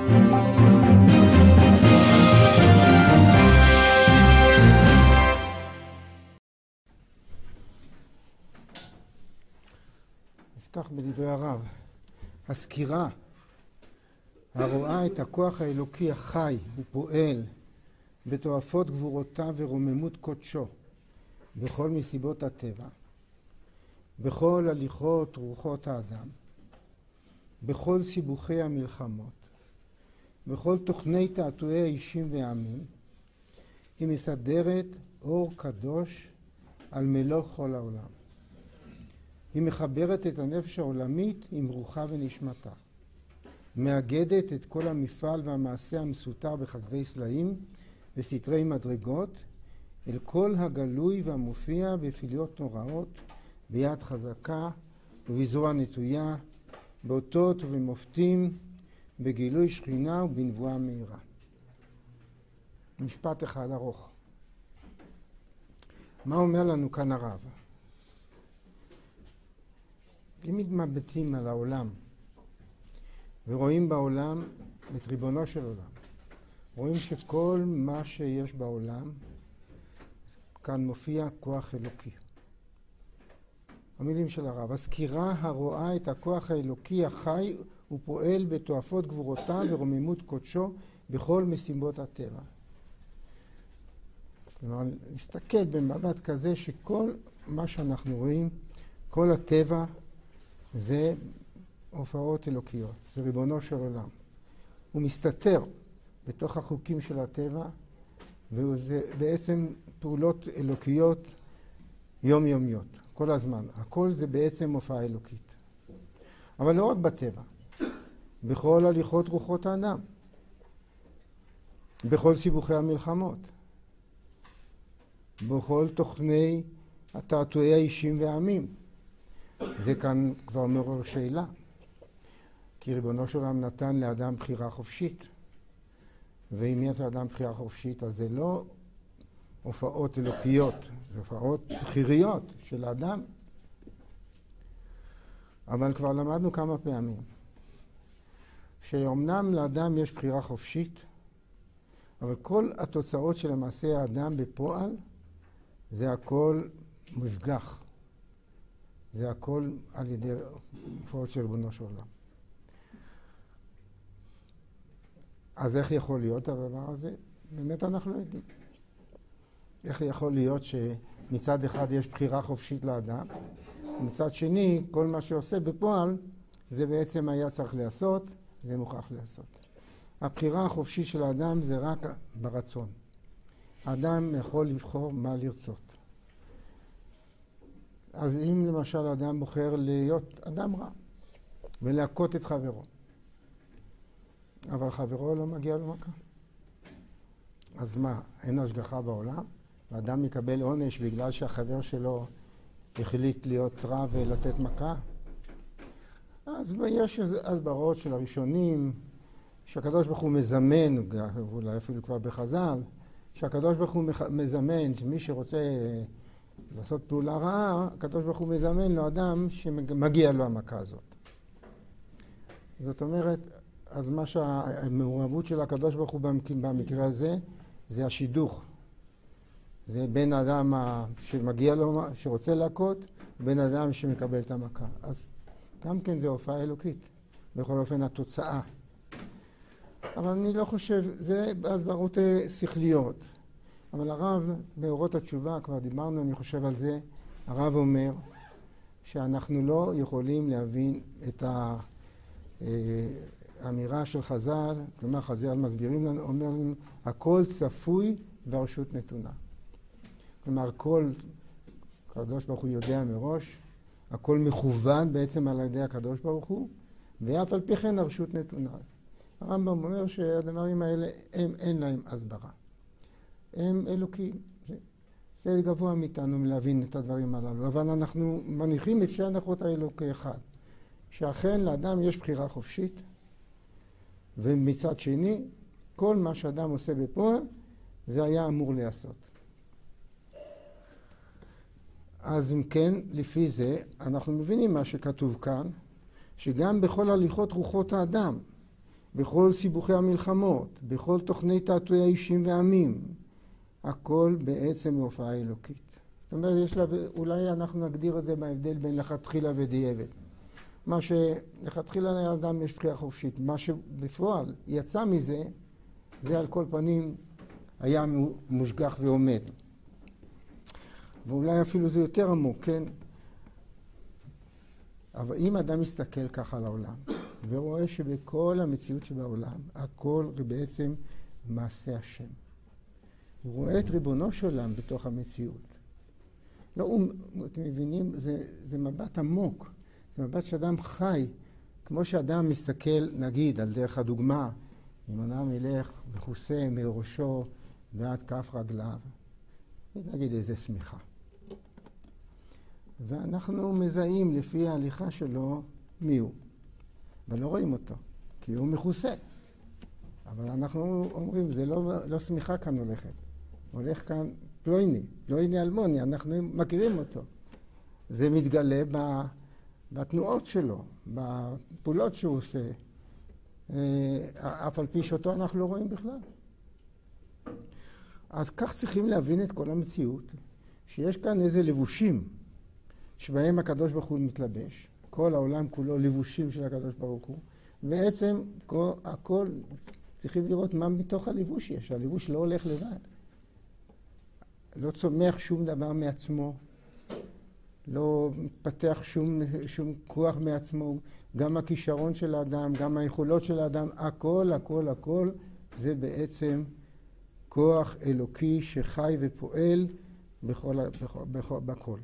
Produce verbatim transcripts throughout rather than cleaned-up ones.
נפתח בדברי הרב. הסקירה הרואה את הכוח האלוקי החי ופועל בתועפות גבורותיו ורוממות קודשו בכל מסיבות הטבע, בכל הליכות רוחות האדם, בכל סיבוכי המלחמות, בכל תוכני תעתועי האישים והעמים, היא מסדרת אור קדוש על מלוא כל העולם. היא מחברת את הנפש העולמית עם רוחה ונשמתה, מאגדת את כל המפעל והמעשה המסותר בכתבי סלעים וסתרי מדרגות אל כל הגלוי והמופיע בפעילויות נוראות, ביד חזקה ובזרוע נטויה, באותות ובמופתים, בגילוי שכינה ובנבואה מהירה. משפט אחד ארוך. מה אומר לנו כאן הרב? אם מתמבטים על העולם ורואים בעולם את ריבונו של עולם, רואים שכל מה שיש בעולם, כאן מופיע כוח אלוקי. המילים של הרב, הסקירה הרואה את הכוח האלוקי החי ופועל בתועפות גבורותיו ורוממות קודשו בכל מסיבות הטבע. כלומר, להסתכל במבט כזה שכל מה שאנחנו רואים, כל הטבע, זה הופעות אלוקיות, זה ריבונו של עולם. הוא מסתתר בתוך החוקים של הטבע, וזה בעצם פעולות אלוקיות יומיומיות, כל הזמן. הכל זה בעצם הופעה אלוקית. אבל לא רק בטבע, בכל הליכות רוחות האדם, בכל סיבוכי המלחמות, בכל תוכני התעתועי האישים והעמים. זה כאן כבר מעורר שאלה, כי ריבונו של עולם נתן לאדם בחירה חופשית, ואם יש לאדם בחירה חופשית, אז זה לא הופעות אלוקיות, זה הופעות בחיריות של האדם. אבל כבר למדנו כמה פעמים, שאומנם לאדם יש בחירה חופשית, אבל כל התוצאות של המעשה האדם בפועל, זה הכל מושגח. זה הכל על ידי הופעות של ריבונו של עולם. אז איך יכול להיות הדבר הזה? באמת אנחנו לא יודעים. איך יכול להיות שמצד אחד יש בחירה חופשית לאדם, ומצד שני, כל מה שעושה בפועל, זה בעצם היה צריך לעשות, זה מוכרח לעשות. הבחירה החופשית של האדם זה רק ברצון. האדם יכול לבחור מה לרצות. אז אם למשל האדם בוחר להיות אדם רע ולהכות את חברו, אבל חברו לא מגיע למכה, אז מה, אין השגחה בעולם? האדם מקבל עונש בגלל שהחבר שלו החליט להיות רע ולתת מכה? אז יש הסברות של הראשונים שהקדוש ברוך הוא מזמן, אולי אפילו כבר בחז"ל, שהקדוש ברוך הוא מזמן, שמי שרוצה לעשות פעולה רעה, הקדוש ברוך הוא מזמן לו אדם שמגיע לו המכה הזאת. זאת אומרת, אז מה שהמעורבות של הקדוש ברוך הוא במקרה הזה, זה השידוך. זה בין האדם שמגיע לו, שרוצה להכות, ובין האדם שמקבל את המכה. אז גם כן זה הופעה אלוקית, בכל אופן התוצאה. אבל אני לא חושב, זה הסברות שכליות. אבל הרב, באורות התשובה, כבר דיברנו, אני חושב על זה, הרב אומר שאנחנו לא יכולים להבין את האמירה של חז"ל, כלומר חז"ל מסבירים לנו, אומר לנו, הכל צפוי והרשות נתונה. כלומר, כל הקדוש ברוך הוא יודע מראש, הכל מכוון בעצם על ידי הקדוש ברוך הוא, ואף על פי כן הרשות נתונה. הרמב"ם אומר שהדברים האלה הם, אין להם הסברה. הם אלוקים. זה, זה גבוה מאיתנו מלהבין את הדברים הללו. אבל אנחנו מניחים את שתי הנחות האלו כאחד. שאכן לאדם יש בחירה חופשית, ומצד שני, כל מה שאדם עושה בפועל, זה היה אמור לעשות. אז אם כן, לפי זה, אנחנו מבינים מה שכתוב כאן, שגם בכל הליכות רוחות האדם, בכל סיבוכי המלחמות, בכל תוכני תעתועי האישים והעמים. הכל בעצם הופעה אלוקית. זאת אומרת, יש לה, אולי אנחנו נגדיר את זה בהבדל בין לכתחילה ודיעבד. מה שלכתחילה לאדם יש בחירה חופשית. מה שבפועל יצא מזה, זה על כל פנים היה מושגח ועומד. ואולי אפילו זה יותר עמוק, כן? אבל אם אדם מסתכל ככה על העולם, ורואה שבכל המציאות שבעולם, הכל בעצם מעשה השם. הוא רואה את ריבונו של עולם בתוך המציאות. לא, הוא, אתם מבינים, זה, זה מבט עמוק. זה מבט שאדם חי, כמו שאדם מסתכל, נגיד, על דרך הדוגמה, אם אדם ילך מכוסה מראשו ועד כף רגליו, נגיד איזה סמיכה. ואנחנו מזהים לפי ההליכה שלו מי הוא. אבל לא רואים אותו, כי הוא מכוסה. אבל אנחנו אומרים, זה לא, לא סמיכה כאן הולכת. הולך כאן פלויני, פלויני אלמוני, אנחנו מכירים אותו. זה מתגלה ב, בתנועות שלו, בפעולות שהוא עושה. אף על פי שאותו אנחנו לא רואים בכלל. אז כך צריכים להבין את כל המציאות, שיש כאן איזה לבושים, שבהם הקדוש ברוך הוא מתלבש. כל העולם כולו לבושים של הקדוש ברוך הוא. בעצם כל, הכל צריכים לראות מה מתוך הלבוש יש. הלבוש לא הולך לבד. לא צומח שום דבר מעצמו. לא מתפתח שום, שום כוח מעצמו. גם הכישרון של האדם, גם היכולות של האדם, הכל, הכל, הכל, זה בעצם כוח אלוקי שחי ופועל בכל, בכל, בכל, בכל.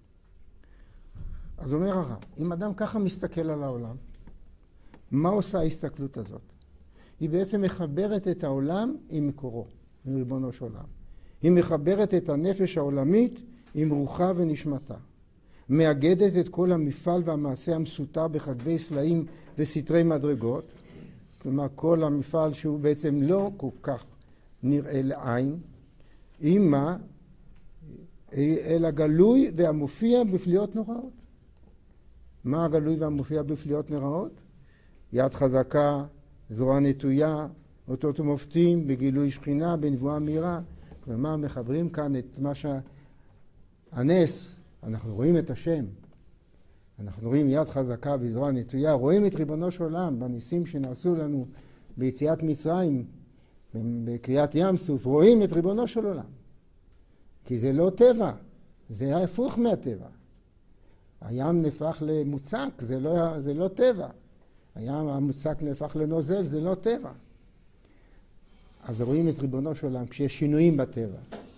אז אומר הרב, אם אדם ככה מסתכל על העולם, מה עושה ההסתכלות הזאת? היא בעצם מחברת את העולם עם מקורו, עם ריבונו של עולם. היא מחברת את הנפש העולמית עם רוחה ונשמתה. מאגדת את כל המפעל והמעשה המסותר בכתבי סלעים וסתרי מדרגות, כלומר כל המפעל שהוא בעצם לא כל כך נראה לעין, עם מה? אלא גלוי והמופיע בפליאות נוראות. מה הגלוי והמופיע בפליאות נוראות? יד חזקה, זרוע נטויה, אותות ומופתים, בגילוי שכינה, בנבואה מהירה. כלומר, מחברים כאן את מה שהנס, אנחנו רואים את השם, אנחנו רואים יד חזקה וזרוע נטויה, רואים את ריבונו של עולם בניסים שנעשו לנו ביציאת מצרים, בקריאת ים סוף, רואים את ריבונו של עולם. כי זה לא טבע, זה היה הפוך מהטבע. הים נהפך למוצק, זה לא, זה לא טבע. הים המוצק נהפך לנוזל, זה לא טבע. אז רואים את ריבונו של עולם כשיש שינויים בטבע.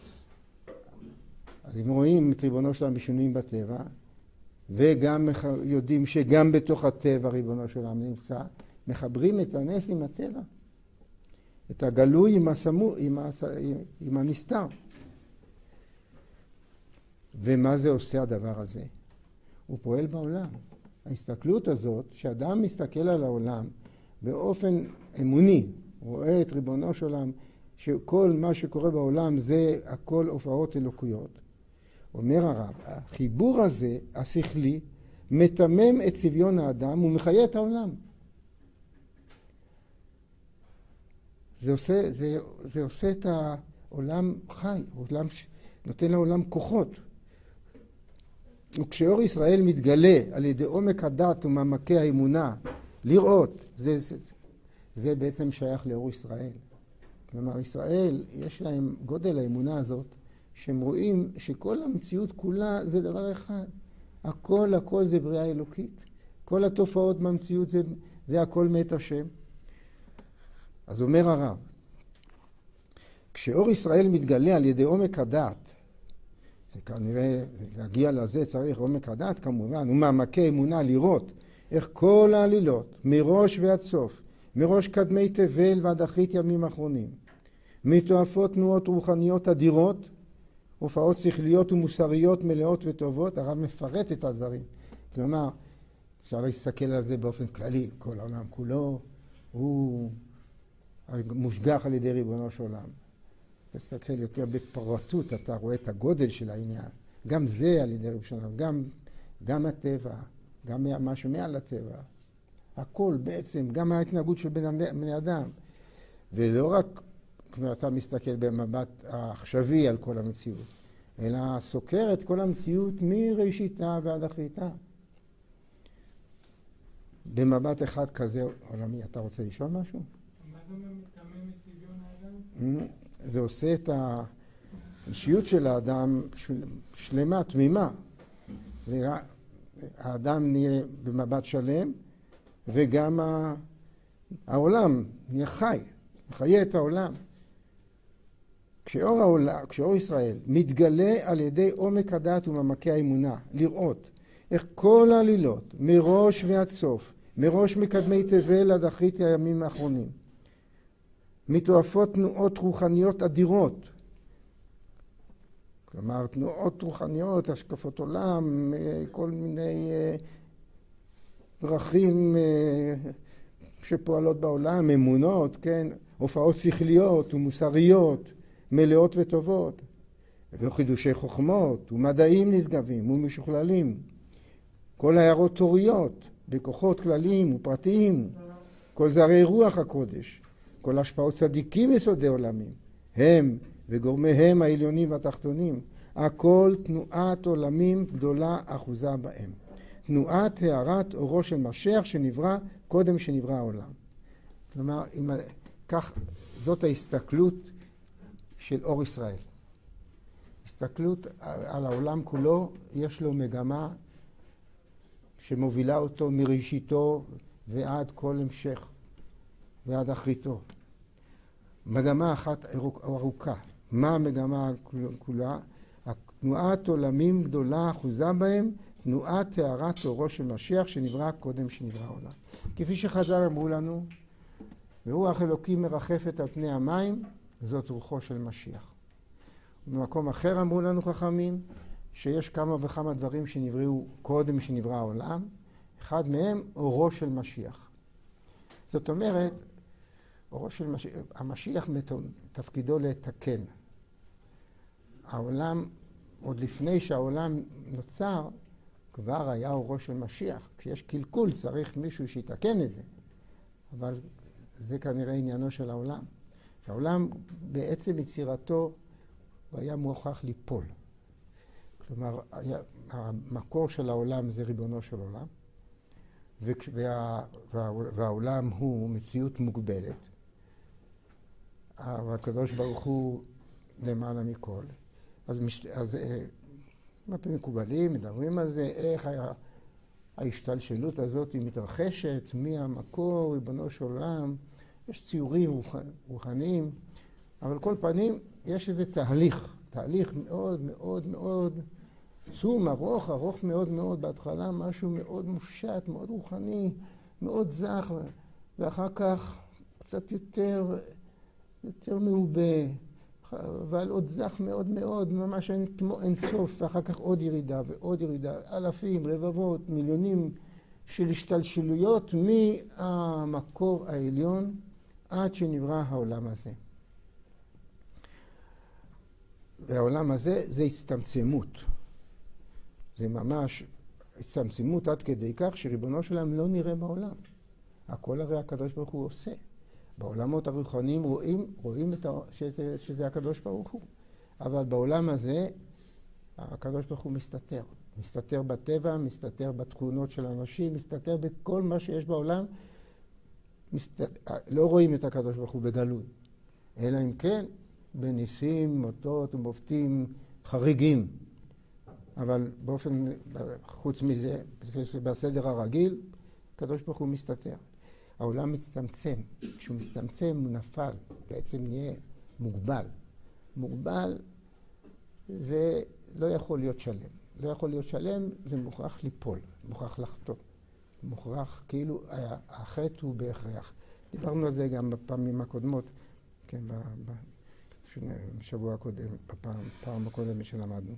אז אם רואים את ריבונו של עולם בשינויים בטבע, וגם יודעים שגם בתוך הטבע ריבונו של עולם נמצא, מחברים את הנס עם הטבע. את הגלוי עם, הסמו, עם, הס, עם, עם הנסתר. ומה זה עושה הדבר הזה? הוא פועל בעולם. ההסתכלות הזאת, שאדם מסתכל על העולם באופן אמוני, רואה את ריבונו של עולם, שכל מה שקורה בעולם זה הכל הופעות אלוקיות. אומר הרב, החיבור הזה, השכלי, מתמם את צביון האדם ומחיה את העולם. זה עושה, זה, זה עושה את העולם חי, העולם נותן לעולם כוחות. וכשאור ישראל מתגלה על ידי עומק הדת ומעמקי האמונה, לראות, זה, זה, זה בעצם שייך לאור ישראל. כלומר, ישראל, יש להם גודל האמונה הזאת, שהם רואים שכל המציאות כולה זה דבר אחד. הכל, הכל זה בריאה אלוקית. כל התופעות במציאות זה, זה הכל מאת השם. אז אומר הרב, כשאור ישראל מתגלה על ידי עומק הדעת, זה כנראה, להגיע לזה צריך עומק הדעת כמובן, ומעמקי אמונה לראות איך כל העלילות, מראש ועד סוף, מראש קדמי תבל ועד אחרית ימים אחרונים, מתועפות תנועות רוחניות אדירות, הופעות שכליות ומוסריות מלאות וטובות, הרב מפרט את הדברים. כלומר, אפשר להסתכל על זה באופן כללי, כל העולם כולו הוא מושגח על ידי ריבונו של עולם. תסתכל יותר בפרטות, אתה רואה את הגודל של העניין. גם זה על ידי ריבונו של עולם, גם, גם הטבע, גם משהו מעל הטבע. הכל בעצם, גם ההתנהגות של בני אדם. ולא רק אתה מסתכל במבט העכשווי על כל המציאות, אלא סוקר את כל המציאות מראשיתה ועד אחריתה. במבט אחד כזה עולמי. אתה רוצה לשאול משהו? מה זה מתאמן את צביון האדם? זה עושה את האישיות של האדם שלמה, תמימה. זה, האדם נהיה במבט שלם, וגם העולם נהיה חי, מחיה את העולם. כשאור העולם, כשאור ישראל מתגלה על ידי עומק הדעת ומעמקי האמונה, לראות איך כל העלילות, מראש ועד סוף, מראש מקדמי תבל עד אחרית הימים האחרונים, מתועפות תנועות רוחניות אדירות. כלומר, תנועות רוחניות, השקפות עולם, כל מיני דרכים שפועלות בעולם, אמונות, כן? הופעות שכליות ומוסריות, מלאות וטובות, וחידושי חוכמות ומדעים נשגבים ומשוכללים. כל הערות תוריות, בכוחות כלליים ופרטיים, כל זרי רוח הקודש, כל השפעות צדיקים יסודי עולמים, הם וגורמיהם העליונים והתחתונים, הכל תנועת עולמים גדולה אחוזה בהם. תנועת הערת אורו של משיח שנברא קודם שנברא העולם. כלומר, אם, כך, זאת ההסתכלות של אור ישראל. הסתכלות על העולם כולו, יש לו מגמה שמובילה אותו מראשיתו ועד כל המשך ועד אחריתו. מגמה אחת ארוכה. מה המגמה כולה? תנועת עולמים גדולה אחוזה בהם, תנועת הערת אורו של משיח שנברא קודם שנברא העולם. כפי שחז"ל אמרו לנו, ורוח אלוקים מרחפת על פני המים, זאת רוחו של משיח. במקום אחר אמרו לנו חכמים, שיש כמה וכמה דברים שנבראו קודם שנברא העולם, אחד מהם אורו של משיח. זאת אומרת, אורו של משיח, המשיח תפקידו לתקן. העולם, עוד לפני שהעולם נוצר, כבר היה אורו של משיח. כשיש קלקול צריך מישהו שיתקן את זה. אבל זה כנראה עניינו של העולם. העולם בעצם יצירתו הוא היה מוכרח ליפול. כלומר, היה, המקור של העולם זה ריבונו של עולם, וה, וה, והעולם הוא מציאות מוגבלת. והקדוש ברוך הוא למעלה מכל. אז, אז מפים מקובלים, מדברים על זה, איך היה, ההשתלשלות הזאת היא מתרחשת, מי המקור, ריבונו של עולם, יש ציורים רוחניים, אבל כל פנים יש איזה תהליך, תהליך מאוד מאוד מאוד עצום, ארוך, ארוך מאוד מאוד, בהתחלה משהו מאוד מופשט, מאוד רוחני, מאוד זך, ואחר כך קצת יותר, יותר מעובה, אבל עוד זך מאוד מאוד, ממש כמו אין סוף, ואחר כך עוד ירידה ועוד ירידה, אלפים, רבבות, מיליונים של השתלשלויות מהמקור העליון עד שנברא העולם הזה. והעולם הזה זה הצטמצמות. זה ממש הצטמצמות עד כדי כך שריבונו שלהם לא נראה בעולם. הכל הרי הקדוש ברוך הוא עושה. בעולמות הרוחניים רואים, רואים את ה... שזה, שזה הקדוש ברוך הוא. אבל בעולם הזה הקדוש ברוך הוא מסתתר. מסתתר בטבע, מסתתר בתכונות של אנשים, מסתתר בכל מה שיש בעולם. מסתתר... לא רואים את הקדוש ברוך הוא בגלוי. אלא אם כן, בניסים, מוטות ומופתים חריגים. אבל באופן, חוץ מזה, בסדר הרגיל, הקדוש ברוך הוא מסתתר. העולם מצטמצם. כשהוא מצטמצם הוא נפל, בעצם נהיה מוגבל. מוגבל זה לא יכול להיות שלם. לא יכול להיות שלם, זה מוכרח ליפול, מוכרח לחטוא. מוכרח, כאילו, החטא הוא בהכרח. דיברנו על זה גם בפעמים הקודמות, כן, בשבוע הקודם, בפעם, פעם הקודם שלמדנו.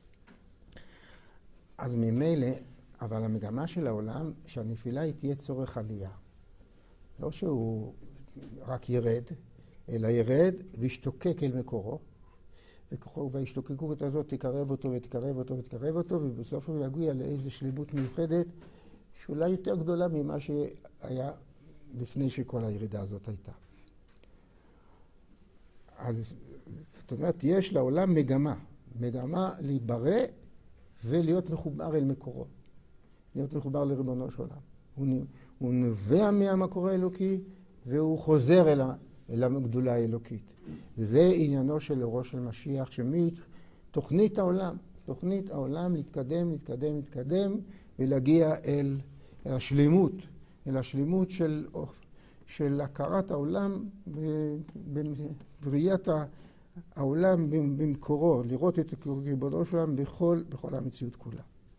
אז ממילא, אבל המגמה של העולם, שהנפילה היא תהיה צורך עלייה. לא שהוא רק ירד, אלא ירד וישתוקק אל מקורו, וההשתוקקות הזאת תקרב אותו ותקרב אותו ותקרב אותו, ובסוף הוא יגיע לאיזו שלמות מיוחדת שאולי יותר גדולה ממה שהיה לפני שכל הירידה הזאת הייתה. אז זאת אומרת, יש לעולם מגמה, מגמה להיברא ולהיות מחובר אל מקורו, להיות מחובר לריבונו של עולם. הוא, הוא נובע מהמקור האלוקי והוא חוזר אל, אל הגדולה האלוקית. וזה עניינו של אורו של משיח, שמתוכנית העולם, תוכנית העולם להתקדם, להתקדם, להתקדם, ולהגיע אל השלימות, אל השלימות של, של הכרת העולם, בראיית העולם במקורו, לראות את ריבונו של עולם בכל, בכל המציאות כולה.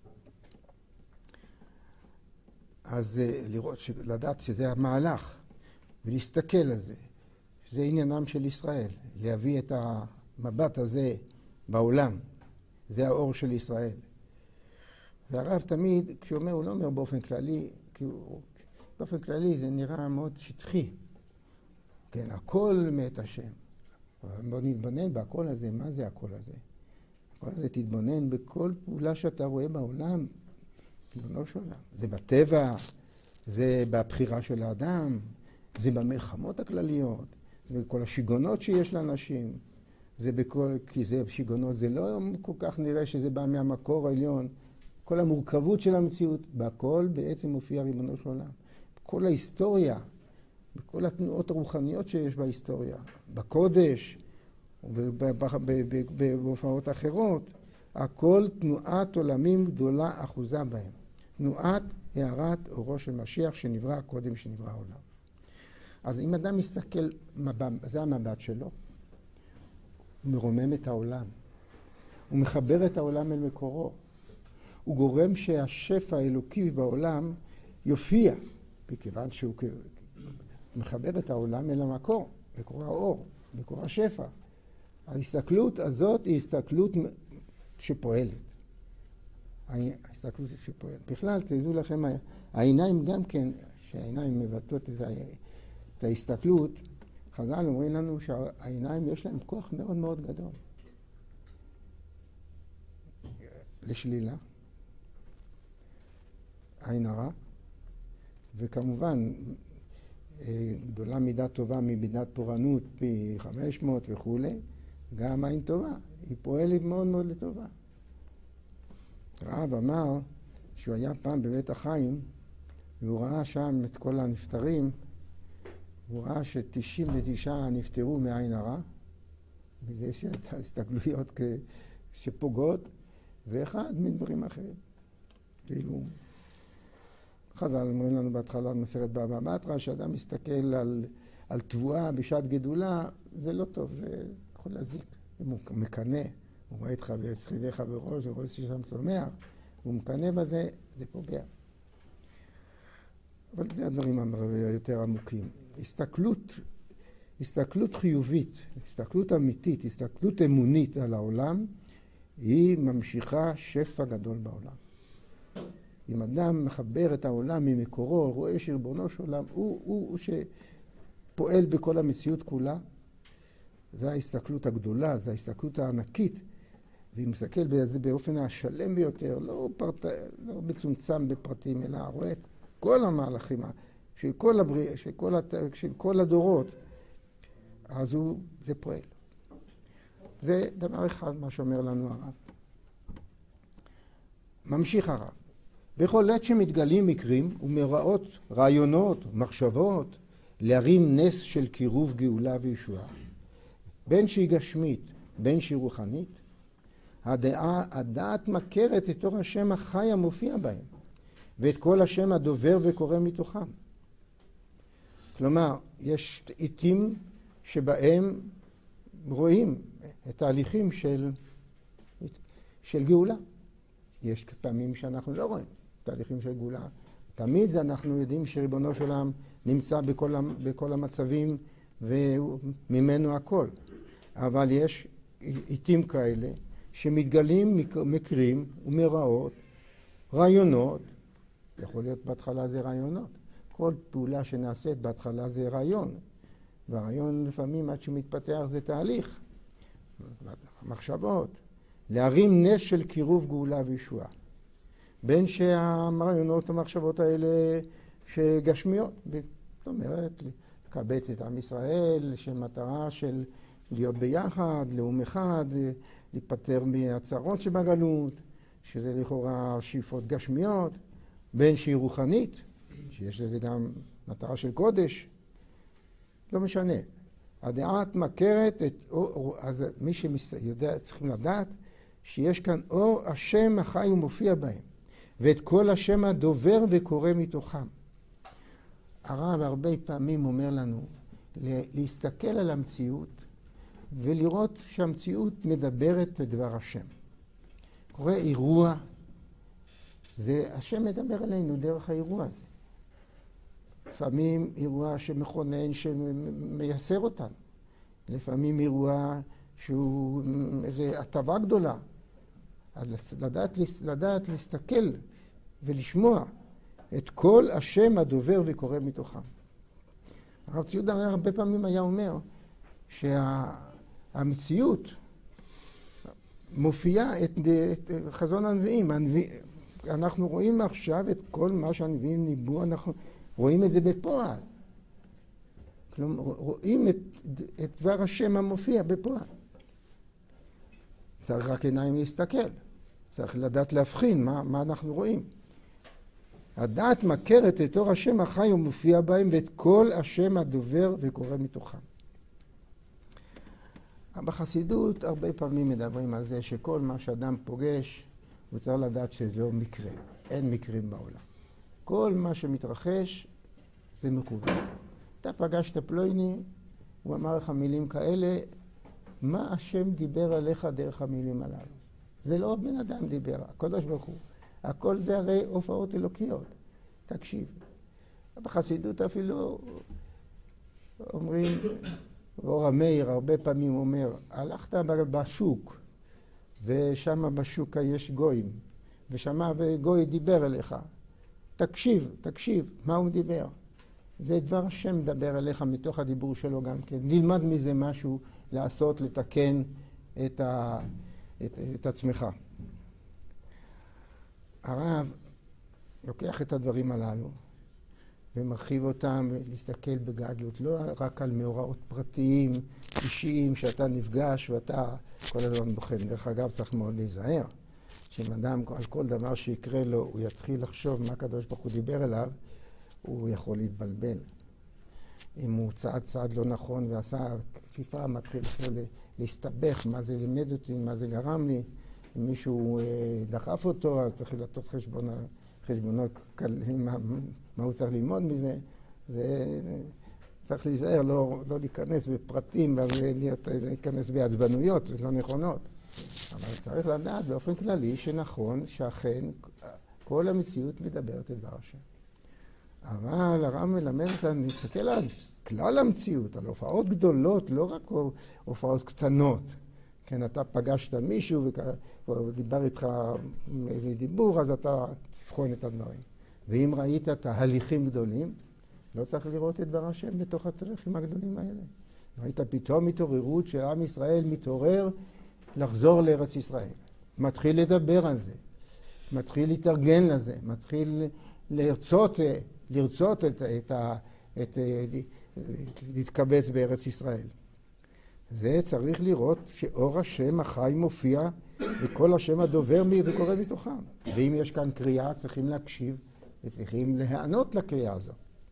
אז לראות, לדעת שזה המהלך, ולהסתכל על זה. זה עניינם של ישראל, להביא את המבט הזה בעולם. זה האור של ישראל. והרב תמיד, כשהוא אומר, הוא לא אומר באופן כללי, כי הוא, באופן כללי זה נראה מאוד שטחי. כן, הכל מאת השם. בוא נתבונן בהכל הזה, מה זה הכל הזה? הכל הזה תתבונן בכל פעולה שאתה רואה בעולם, ריבונו של עולם. זה בטבע, זה בבחירה של האדם, זה במלחמות הכלליות, זה בכל השיגונות שיש לאנשים. זה בכל, כי זה שיגונות, זה לא כל כך נראה שזה בא מהמקור העליון. כל המורכבות של המציאות, בהכל בעצם מופיע ריבונו של עולם. בכל ההיסטוריה, בכל התנועות הרוחניות שיש בהיסטוריה, בקודש, ובהופעות אחרות, הכל תנועת עולמים גדולה אחוזה בהם. תנועת הערת אורו של משיח שנברא קודם שנברא העולם. אז אם אדם מסתכל, זה המבט שלו, הוא מרומם את העולם. הוא מחבר את העולם אל מקורו. הוא גורם שהשפע האלוקי בעולם יופיע, מכיוון שהוא מחבר את העולם אל המקור, מקור האור, מקור השפע. ההסתכלות הזאת היא הסתכלות שפועלת. ההסתכלות שפועלת. בכלל, תדעו לכם, העיניים גם כן, שהעיניים מבטאות את, ה... את ההסתכלות, חז"ל אומרים לנו שהעיניים יש להם כוח מאוד מאוד גדול. לשלילה, עין הרע, וכמובן, גדולה מידה טובה ממידת פורענות פי חמש מאות וכו', גם עין טובה, היא פועלת מאוד מאוד לטובה. רב אמר שהוא היה פעם בבית החיים, והוא ראה שם את כל הנפטרים, הוא ראה ש-תשעים ותשע נפטרו מעין הרע, וזה שהייתה הסתגלויות שפוגעות, ואחד מדברים אחרים. כאילו, חז"ל אומרים לנו בהתחלה במסכת בבא בתרא, שאדם מסתכל על, על תבואה בשעת גדולה, זה לא טוב, זה יכול להזיק. הוא מקנה, הוא רואה את חבר, שכיבי חברו, הוא רואה ששם צומח, הוא מקנה בזה, זה פוגע. אבל זה הדברים היותר עמוקים. הסתכלות, הסתכלות חיובית, הסתכלות אמיתית, הסתכלות אמונית על העולם, היא ממשיכה שפע גדול בעולם. אם אדם מחבר את העולם ממקורו, רואה שריבונו של עולם, הוא, הוא, הוא שפועל בכל המציאות כולה, זו ההסתכלות הגדולה, זו ההסתכלות הענקית, והיא מסתכל בזה באופן השלם ביותר, לא, פרט, לא מצומצם בפרטים, אלא רואה את כל המהלכים של כל, הבריא, של כל, הת... של כל הדורות, אז הוא, זה פועל. זה דבר אחד מה שאומר לנו הרב. ממשיך הרב. בכל עת שמתגלים מקרים ומראות רעיונות, מחשבות, להרים נס של קירוב גאולה וישועה, בין שהיא גשמית, בין שהיא רוחנית, הדעה, הדעת מכרת את אור השם החי המופיע בהם, ואת כל השם הדובר וקורא מתוכם. כלומר, יש עיתים שבהם רואים את ההליכים של, של גאולה. יש פעמים שאנחנו לא רואים תהליכים של גאולה. תמיד זה אנחנו יודעים שריבונו של עולם נמצא בכל, בכל המצבים וממנו הכל. אבל יש עיתים כאלה שמתגלים מקרים ומראות, רעיונות, יכול להיות בהתחלה זה רעיונות. כל פעולה שנעשית בהתחלה זה רעיון. והרעיון לפעמים עד שמתפתח זה תהליך. מחשבות. להרים נס של קירוב גאולה וישועה. בין שהרעיונות המחשבות האלה שגשמיות. זאת אומרת, לקבץ את עם ישראל, שמטרה של להיות ביחד, לאום אחד, להיפטר מהצרות שבגלות, שזה לכאורה שאיפות גשמיות, בין שהיא רוחנית, שיש לזה גם מטרה של קודש, לא משנה. הדעת מכרת את אור, אז מי שיודע, צריכים לדעת שיש כאן אור השם החי ומופיע בהם, ואת כל השם הדובר וקורא מתוכם. הרב הרבה פעמים אומר לנו להסתכל על המציאות ולראות שהמציאות מדברת את דבר השם. קורה אירוע, זה השם מדבר אלינו דרך האירוע הזה. לפעמים אירוע שמכונן, שמייסר אותנו. לפעמים אירוע שהוא איזו הטבה גדולה. אז לדעת, לדעת להסתכל ולשמוע את כל השם הדובר וקורא מתוכם. הרב ציודה הרבה פעמים היה אומר שהמציאות מופיעה את, את חזון הנביאים. הנביא, אנחנו רואים עכשיו את כל מה שהנביאים ניבאו, אנחנו רואים את זה בפועל. כלומר, רואים את, את דבר השם המופיע בפועל. צריך רק עיניים להסתכל. צריך לדעת להבחין מה, מה אנחנו רואים. הדעת מכרת את אור השם החי ומופיע בהם, ואת כל השם הדובר וקורא מתוכם. בחסידות הרבה פעמים מדברים על זה שכל מה שאדם פוגש, הוא צריך לדעת שזה לא מקרה. אין מקרים בעולם. כל מה שמתרחש זה מכוון. אתה פגשת פלויני, הוא אמר לך מילים כאלה, מה השם דיבר עליך דרך המילים הללו? זה לא בן אדם דיבר, הקדוש ברוך הוא. הכל זה הרי הופעות אלוקיות. תקשיב. בחסידות אפילו אומרים, אור המאיר הרבה פעמים אומר, הלכת בשוק, ושם בשוק יש גויים, ושם גוי דיבר אליך. תקשיב, תקשיב, מה הוא דיבר? זה דבר השם מדבר אליך מתוך הדיבור שלו גם כן. נלמד מזה משהו לעשות, לתקן את, ה, את, את עצמך. הרב לוקח את הדברים הללו ומרחיב אותם ולהסתכל בגדלות, לא רק על מאורעות פרטיים, אישיים, שאתה נפגש ואתה כל הזמן בוחן. דרך אגב, צריך מאוד להיזהר. שאם אדם, על כל דבר שיקרה לו, הוא יתחיל לחשוב מה הקדוש ברוך הוא דיבר אליו, הוא יכול להתבלבל. אם הוא צעד צעד לא נכון ועשה כפיפה, מתחיל להסתבך, מה זה לימד אותי, מה זה גרם לי. אם מישהו דחף אותו, אז צריך לתת חשבון, חשבונות קלים, מה, מה הוא צריך ללמוד מזה. זה צריך להיזהר, לא, לא להיכנס בפרטים, להיכנס בעצבנויות, זה לא נכונות. אבל צריך לדעת באופן כללי שנכון, שאכן כל המציאות מדברת את דבר השם. אבל הרב מלמד אותנו להסתכל על כלל המציאות, על הופעות גדולות, לא רק הופעות קטנות. כן, אתה פגשת מישהו ודיבר איתך איזה דיבור, אז אתה תבחון את הדברים. ואם ראית תהליכים גדולים, לא צריך לראות את דבר השם בתוך התהליכים הגדולים האלה. ראית פתאום התעוררות שעם ישראל מתעורר לחזור לארץ ישראל. מתחיל לדבר על זה, מתחיל להתארגן לזה, מתחיל לרצות, לרצות את, את, את, את, להתקבץ בארץ ישראל. זה צריך לראות שאור השם החי מופיע וכל השם הדובר וקורא מתוכם. ואם יש כאן קריאה, צריכים להקשיב וצריכים להיענות לקריאה הזו.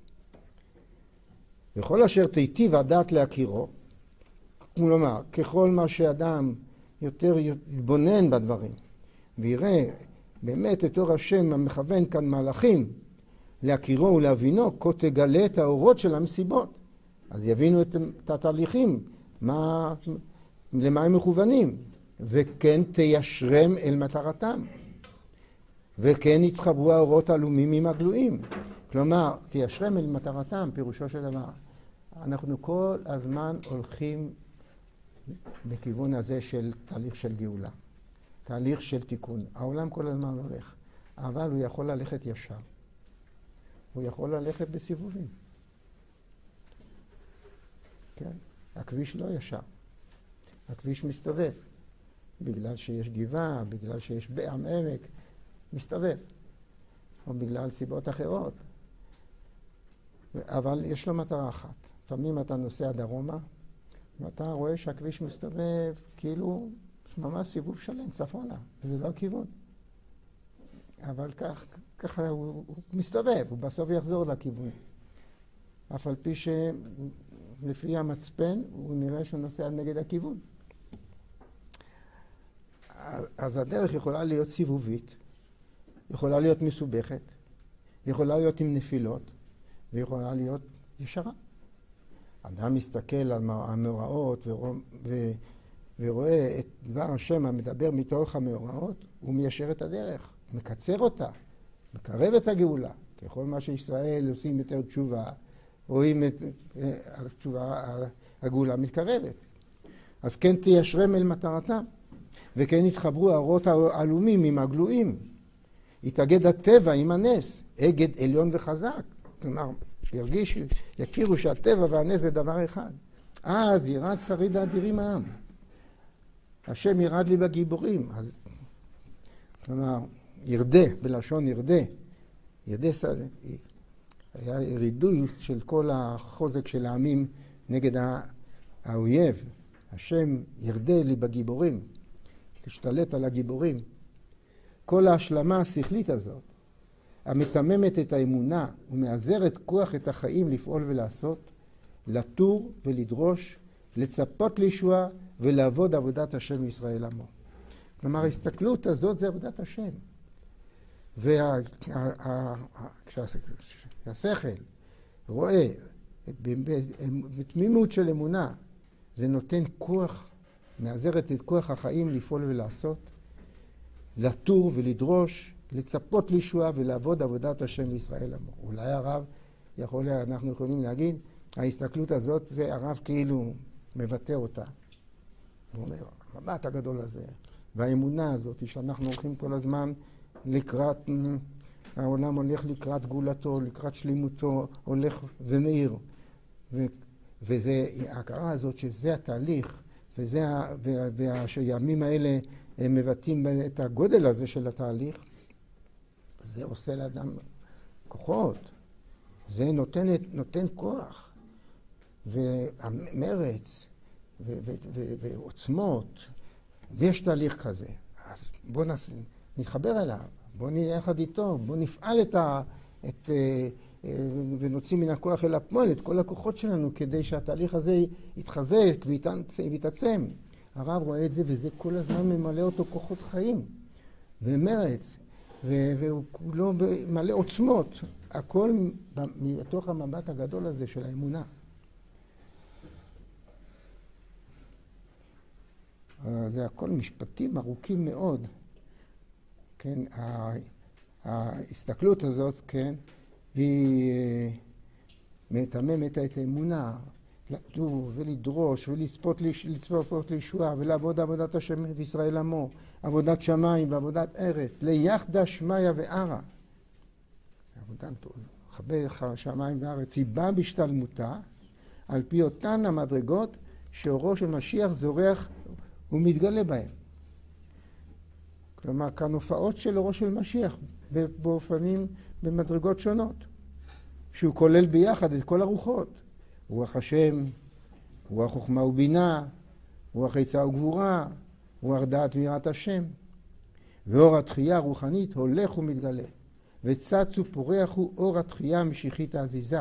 וכל אשר תיטיב הדעת להכירו, כלומר, ככל מה שאדם יותר יתבונן בדברים ויראה באמת את אור השם המכוון כאן מהלכים להכירו ולהבינו, כה תגלה את האורות של המסיבות. אז יבינו את, את התהליכים, מה, למה הם מכוונים, וכן תיישרם אל מטרתם, וכן יתחברו האורות העלומים עם הגלויים. כלומר, תיישרם אל מטרתם, פירושו של דבר. אנחנו כל הזמן הולכים בכיוון הזה של תהליך של גאולה, תהליך של תיקון. העולם כל הזמן הולך, אבל הוא יכול ללכת ישר. הוא יכול ללכת בסיבובים. כן? הכביש לא ישר. הכביש מסתובב. בגלל שיש גבעה, בגלל שיש בעם עמק, מסתובב. או בגלל סיבות אחרות. אבל יש לו מטרה אחת. לפעמים אתה נוסע דרומה, ואתה רואה שהכביש מסתובב כאילו ממש סיבוב שלם צפונה, וזה לא הכיוון. אבל כך, ככה הוא, הוא מסתובב, הוא בסוף יחזור לכיוון. אף על פי שלפי המצפן הוא נראה שהוא נוסע נגד הכיוון. אז הדרך יכולה להיות סיבובית, יכולה להיות מסובכת, יכולה להיות עם נפילות, ויכולה להיות ישרה. אדם מסתכל על המאורעות ורואה את דבר השם המדבר מתוך המאורעות, הוא מיישר את הדרך, מקצר אותה, מקרב את הגאולה. ככל מה שישראל עושים יותר תשובה, רואים את התשובה, הגאולה מתקרבת. אז כן תיישרם אל מטרתם, וכן יתחברו האורות העלומים עם הגלויים. יתאגד הטבע עם הנס, אגד עליון וחזק. כלומר, ירגיש, יכירו שהטבע והנס זה דבר אחד. אז ירד שריד האדירים העם. השם ירד לי בגיבורים. אז, כלומר, ירדה, בלשון ירדה. ירדה שריד. היה רידוי של כל החוזק של העמים נגד האויב. השם ירדה לי בגיבורים. תשתלט על הגיבורים. כל ההשלמה השכלית הזאת, המתממת את האמונה ומעזרת כוח את החיים לפעול ולעשות, לטור ולדרוש, לצפות לישועה ולעבוד עבודת השם מישראל עמו. כלומר, ההסתכלות הזאת זה עבודת השם. וכשהשכל רואה בתמימות של אמונה, זה נותן כוח, מעזרת את כוח החיים לפעול ולעשות, לטור ולדרוש, לצפות לישועה ולעבוד עבודת השם לישראל עמו. אולי הרב יכול, אנחנו יכולים להגיד, ההסתכלות הזאת זה הרב כאילו מבטא אותה. הוא אומר, המבט הגדול הזה, והאמונה הזאת שאנחנו הולכים כל הזמן לקראת, העולם הולך לקראת גאולתו, לקראת שלימותו, הולך ומאיר. ו, וזה, ההכרה הזאת שזה התהליך, וזה, והימים האלה הם מבטאים את הגודל הזה של התהליך, זה עושה לאדם כוחות, זה נותן, נותן כוח, ומרץ, ו- ו- ו- ועוצמות, ויש תהליך כזה. אז בואו נתחבר אליו, בואו נהיה יחד איתו, בואו נפעל את ה... את, ונוציא מן הכוח אל הפועל את כל הכוחות שלנו, כדי שהתהליך הזה יתחזק ויתעצם. הרב רואה את זה, וזה כל הזמן ממלא אותו כוחות חיים, ומרץ. והוא כולו מלא עוצמות, הכל מתוך המבט הגדול הזה של האמונה. זה הכל משפטים ארוכים מאוד. כן, ההסתכלות הזאת, כן, היא מתממת את האמונה, לטור ולדרוש ולצפות לישועה ולעבוד עבודת השם וישראל עמו, עבודת שמיים ועבודת ארץ, ליחדה שמיה וערה. זה עבודה טוב. חבר שמיים וארץ, היא באה בשתלמותה על פי אותן המדרגות שאורו של משיח זורח ומתגלה בהם. כלומר, כאן הופעות של אורו של משיח באופנים, במדרגות שונות, שהוא כולל ביחד את כל הרוחות. רוח השם, רוח חוכמה ובינה, רוח עצה וגבורה, רוח דעת ויראת השם. ואור התחייה הרוחנית הולך ומתגלה, וצץ ופורח הוא אור התחייה המשיחית העזיזה.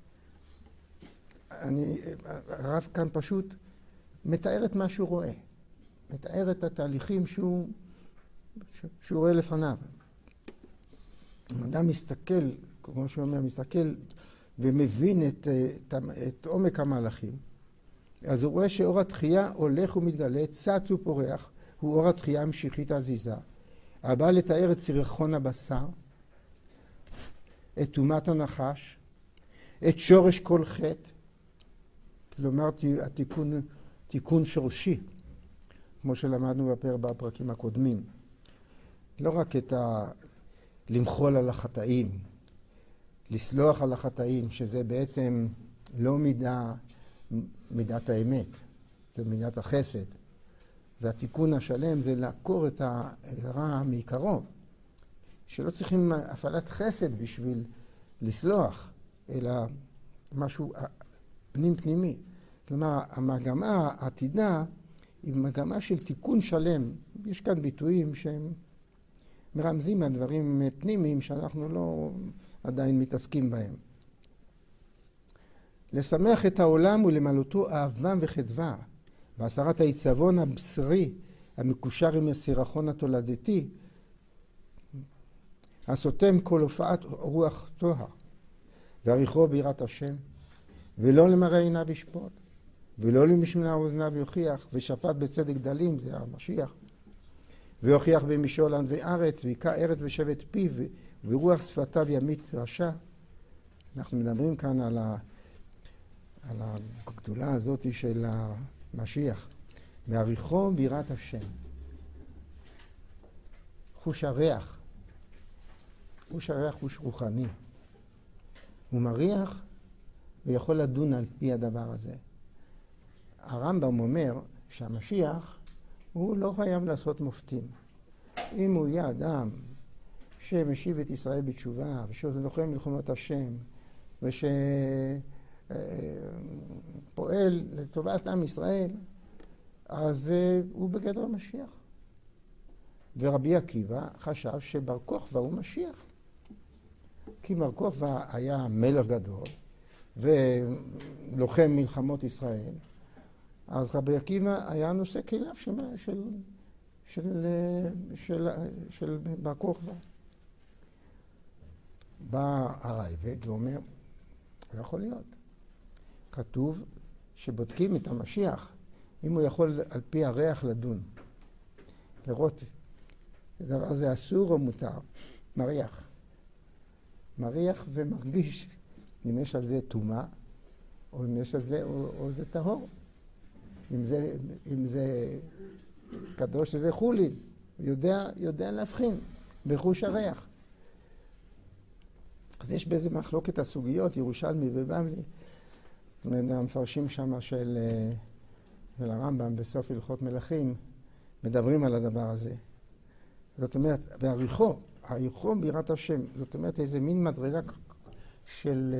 אני, הרב כאן פשוט מתאר את מה שהוא רואה, מתאר את התהליכים שהוא, שהוא רואה לפניו. אדם מסתכל, כמו שהוא אומר, מסתכל ומבין את, את, את עומק המהלכים, אז הוא רואה שאור התחייה הולך ומתגלה, צץ ופורח, הוא אור התחייה המשיחית העזיזה, הבא לתאר את סירחון הבשר, את תומת הנחש, את שורש כל חטא, כלומר התיקון, תיקון שורשי, כמו שלמדנו בפר, בפרקים הקודמים. לא רק את ה... למחול על החטאים, לסלוח על החטאים, שזה בעצם לא מידה, מידת האמת, זה מידת החסד. והתיקון השלם זה לעקור את הרע מקרוב, שלא צריכים הפעלת חסד בשביל לסלוח, אלא משהו פנים פנימי. כלומר, המגמה העתידה היא מגמה של תיקון שלם. יש כאן ביטויים שהם מרמזים על דברים פנימיים שאנחנו לא עדיין מתעסקים בהם. לשמח את העולם ולמלאותו אהבה וחדווה, בהסרת העיצבון הבשרי המקושר עם הסירחון התולדתי, הסותם כל הופעת רוח טוהר, ועריכו ביראת השם, ולא למראה עיניו ישפוט, ולא למשמע אוזניו יוכיח, ושפט בצדק דלים, זה המשיח, ויוכיח במשול ענבי ארץ, ויקע ארץ בשבט פיו, ורוח שפתיו ימית רשע. אנחנו מדברים כאן על, ה, על הגדולה הזאת של המשיח. ועריכו ביראת השם. חוש הריח. חוש הריח חוש רוחני. הוא מריח ויכול לדון על פי הדבר הזה. הרמב"ם אומר שהמשיח הוא לא חייב לעשות מופתים. אם הוא יהיה אדם שמשיב את ישראל בתשובה, ושלוחם מלחמות השם, ושפועל לטובת עם ישראל, אז הוא בגדר משיח. ורבי עקיבא חשב שבר כוכבא הוא משיח. כי בר כוכבא היה מלך גדול, ולוחם מלחמות ישראל, אז רבי עקיבא היה נושא כליו של, של, של, של, של בר כוכבא. בא הרייבד ואומר, לא יכול להיות. כתוב שבודקים את המשיח, אם הוא יכול על פי הריח לדון. לראות, הדבר הזה אסור או מותר, מריח. מריח ומרגיש אם יש על זה טומאה, או אם יש על זה, או, או זה טהור. אם זה, אם זה קדוש, זה חולין. יודע, יודע להבחין בחוש הריח. אז יש באיזה מחלוקת הסוגיות, ירושלמי ובבלי, המפרשים שם של, של הרמב"ם בסוף הלכות מלכים, מדברים על הדבר הזה. זאת אומרת, ועריכו, עריכו ביראת השם, זאת אומרת איזה מין מדרגה של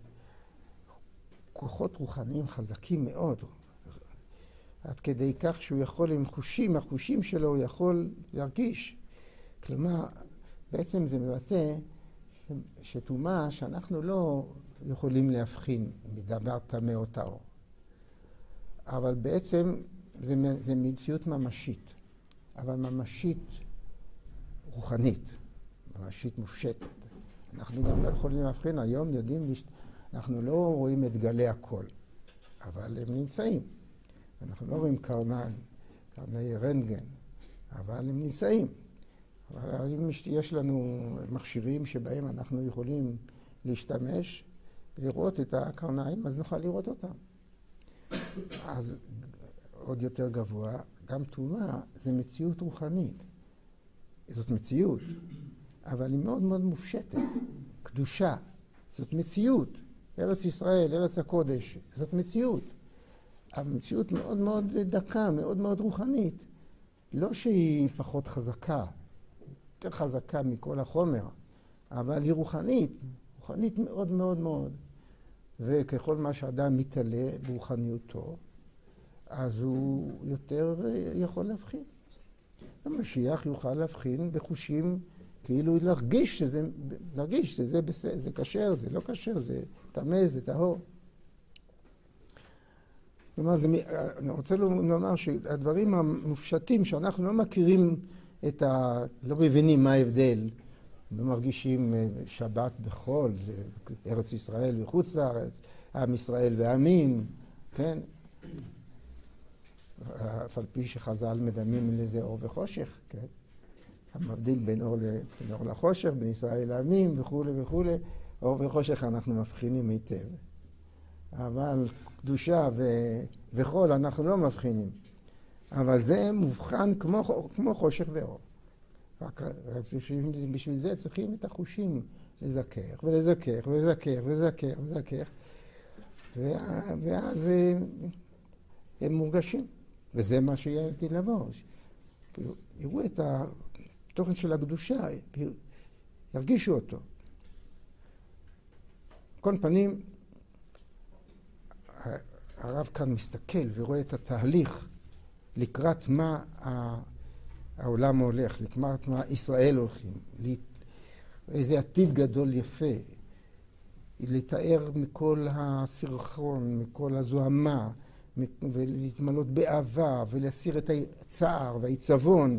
כוחות רוחניים חזקים מאוד, עד כדי כך שהוא יכול עם חושים, החושים שלו הוא יכול להרגיש. כלומר, בעצם זה מבטא שטומאה שאנחנו לא יכולים להבחין מדבר טמא או טהור. אבל בעצם זה, זה מציאות ממשית, אבל ממשית רוחנית, ממשית מופשטת. אנחנו גם לא יכולים להבחין, היום יודעים, אנחנו לא רואים את גלי הכל, אבל הם נמצאים. אנחנו לא רואים קרניים, קרני רנטגן, אבל הם נמצאים. אבל יש לנו מכשירים שבהם אנחנו יכולים להשתמש, לראות את הקרניים, אז נוכל לראות אותם. אז עוד יותר גבוה, גם טומאה זה מציאות רוחנית. זאת מציאות, אבל היא מאוד מאוד מופשטת. קדושה, זאת מציאות. ארץ ישראל, ארץ הקודש, זאת מציאות. אבל מציאות מאוד מאוד דקה, מאוד מאוד רוחנית. לא שהיא פחות חזקה, יותר חזקה מכל החומר, אבל היא רוחנית, רוחנית מאוד מאוד מאוד. וככל מה שאדם מתעלה ברוחניותו, אז הוא יותר יכול להבחין. המשיח יוכל להבחין בחושים, כאילו להרגיש שזה, להרגיש שזה בסדר, זה כשר, זה לא כשר, זה טמא, זה טהור. כלומר, זה, אני רוצה לומר שהדברים המופשטים שאנחנו לא מכירים את ה... לא מבינים מה ההבדל, לא מרגישים שבת בחול, זה ארץ ישראל וחוץ לארץ, עם ישראל ועמים, כן? אף על פי שחז"ל מדמים לזה אור וחושך, כן? המבדיל בין אור, בין אור לחושך, בין ישראל לעמים וכו' וכו', אור וחושך אנחנו מבחינים היטב. אבל קדושה ו... וחול אנחנו לא מבחינים. אבל זה מובחן כמו, כמו חושך ואור. רק, רק בשביל, בשביל זה צריכים את החושים לזכך ולזכך ולזכך ולזכך ולזכך. ואז הם מורגשים. וזה מה שיהיה לבוא. יראו את התוכן של הקדושה, ירגישו אותו. כל פנים, הרב כאן מסתכל ורואה את התהליך לקראת מה העולם הולך, לקראת מה ישראל הולכים, איזה עתיד גדול יפה, לתאר מכל הסרחון, מכל הזוהמה, ולהתמלות באהבה, ולהסיר את הצער והעיצבון,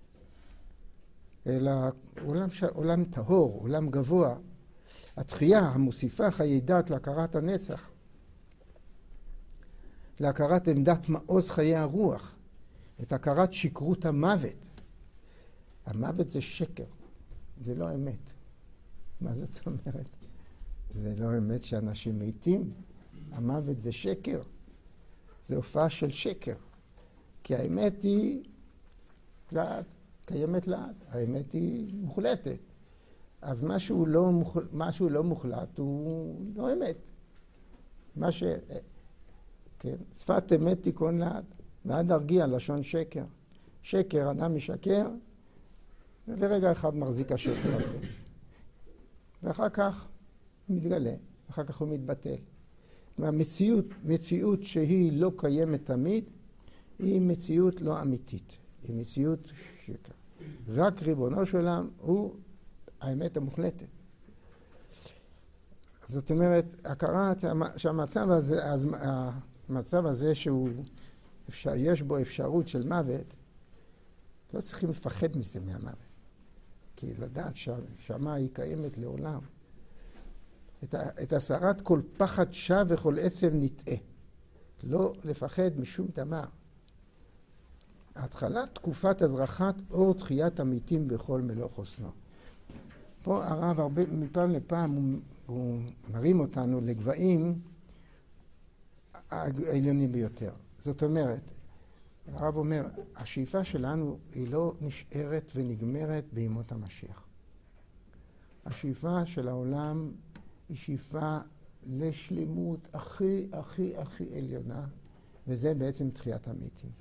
אלא עולם, ש... עולם טהור, עולם גבוה. התחייה המוסיפה חיי דת להכרת הנסח, להכרת עמדת מעוז חיי הרוח, את הכרת שקרות המוות. המוות זה שקר, זה לא אמת. מה זאת אומרת? זה לא אמת שאנשים מתים. המוות זה שקר. זה הופעה של שקר. כי האמת היא לעד, קיימת לעד. האמת היא מוחלטת. אז משהו לא, מוחל... משהו לא מוחלט הוא לא אמת. מה ש... כן? שפת אמת תיכון לעד. ועד הרגיע לשון שקר. שקר, אדם משקר, ולרגע אחד מחזיק השקר הזה. ואחר כך הוא מתגלה, אחר כך הוא מתבטל. והמציאות, מציאות שהיא לא קיימת תמיד, היא מציאות לא אמיתית. היא מציאות שקר. רק ריבונו של עולם הוא האמת המוחלטת. זאת אומרת, הכרת שהמצב הזה, המצב הזה שהוא, אפשר, יש בו אפשרות של מוות, לא צריכים לפחד מזה מהמוות. כי לדעת שהשמה היא קיימת לעולם. את, ה, את הסרת כל פחד שב וכל עצב נטעה. לא לפחד משום דבר. התחלת תקופת הזרחת אור תחיית המתים בכל מלוא חוסנו. פה הרב הרבה מפעם לפעם הוא, הוא מרים אותנו לגבהים העליונים ביותר. זאת אומרת, הרב אומר, השאיפה שלנו היא לא נשארת ונגמרת בימות המשיח. השאיפה של העולם היא שאיפה לשלימות הכי הכי הכי עליונה, וזה בעצם תחיית המתים.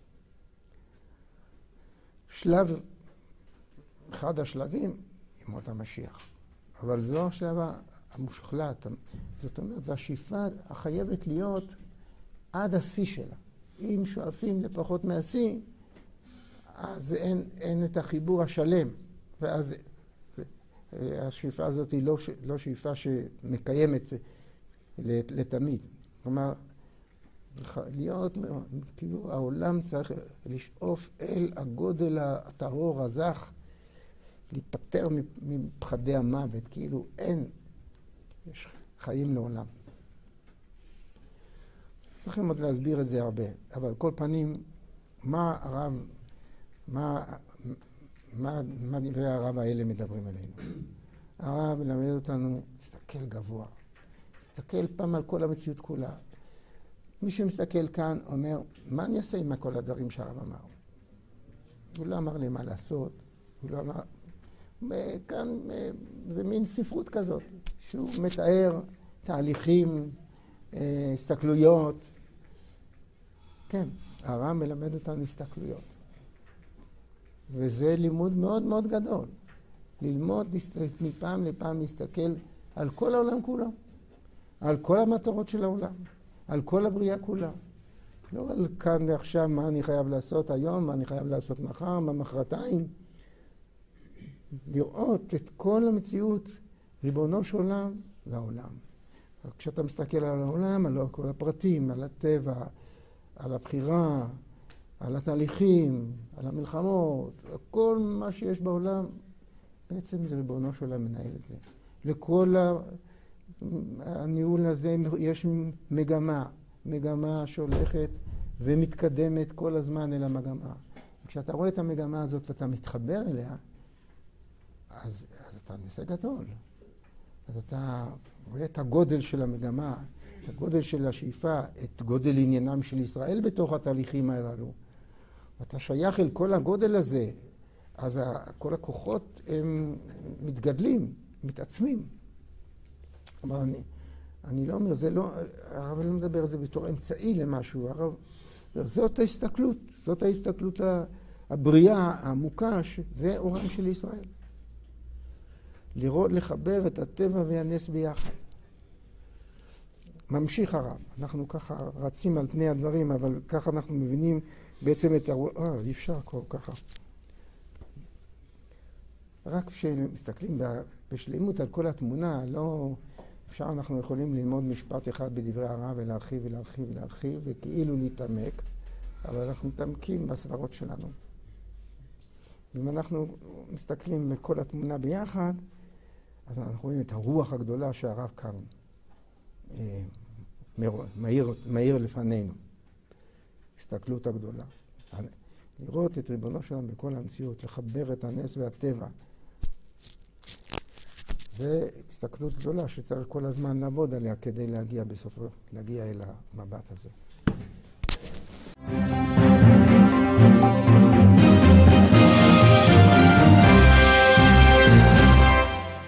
שלב, אחד השלבים, ימות המשיח. אבל זו השלב המושחלט. זאת אומרת, והשאיפה החייבת להיות עד השיא שלה. אם שואפים לפחות מהשיא, אז אין, אין את החיבור השלם. ואז זה, השאיפה הזאת היא לא, לא שאיפה שמקיימת לתמיד. כלומר, להיות, כאילו העולם צריך לשאוף אל הגודל הטהור הזך, להיפטר מפחדי המוות, כאילו אין, יש חיים לעולם. צריכים עוד להסביר את זה הרבה, אבל כל פנים, מה הרב, מה, מה, מה דברי הרב האלה מדברים עלינו? הרב מלמד אותנו, תסתכל גבוה, תסתכל פעם על כל המציאות כולה. מי שמסתכל כאן אומר, מה אני אעשה עם כל הדברים שהרב אמר? הוא לא אמר לי מה לעשות, הוא לא אמר... כאן זה מין ספרות כזאת, שהוא מתאר תהליכים, הסתכלויות. כן, הרב מלמד אותנו הסתכלויות. וזה לימוד מאוד מאוד גדול. ללמוד מפעם לפעם להסתכל על כל העולם כולו. על כל המטרות של העולם. על כל הבריאה כולה. לא על כאן ועכשיו מה אני חייב לעשות היום, מה אני חייב לעשות מחר, מה מחרתיים. לראות את כל המציאות, ריבונו של עולם והעולם. כשאתה מסתכל על העולם, על כל הפרטים, על הטבע, על הבחירה, על התהליכים, על המלחמות, כל מה שיש בעולם, בעצם זה ריבונו של עולם מנהל את זה. לכל הניהול הזה יש מגמה, מגמה שהולכת ומתקדמת כל הזמן אל המגמה. כשאתה רואה את המגמה הזאת ואתה מתחבר אליה, אז, אז אתה נושא גדול. אז אתה רואה את הגודל של המגמה, את הגודל של השאיפה, את גודל עניינם של ישראל בתוך התהליכים הללו. ואתה שייך אל כל הגודל הזה, אז כל הכוחות הם מתגדלים, מתעצמים. אבל אני, אני לא אומר, זה לא, הרב לא מדבר על זה בתור אמצעי למשהו, הרב, זאת ההסתכלות, זאת ההסתכלות הבריאה, העמוקה, זה אורם של ישראל. לראות, לחבר את הטבע והנס ביחד. ממשיך הרב. אנחנו ככה רצים על פני הדברים, אבל ככה אנחנו מבינים בעצם את הרוח. אה, אי אפשר כל ככה. רק כשמסתכלים בשלימות על כל התמונה, לא אפשר, אנחנו יכולים ללמוד משפט אחד בדברי הרב ולהרחיב ולהרחיב ולהרחיב וכאילו להתעמק, אבל אנחנו מתעמקים בסברות שלנו. אם אנחנו מסתכלים בכל התמונה ביחד, אז אנחנו רואים את הרוח הגדולה שהרב כאן מאיר, מאיר לפנינו. הסתכלות הגדולה. לראות את ריבונו שלנו בכל המציאות, לחבר את הנס והטבע. זה הסתכלות גדולה שצריך כל הזמן לעבוד עליה כדי להגיע בסופו, להגיע אל המבט הזה.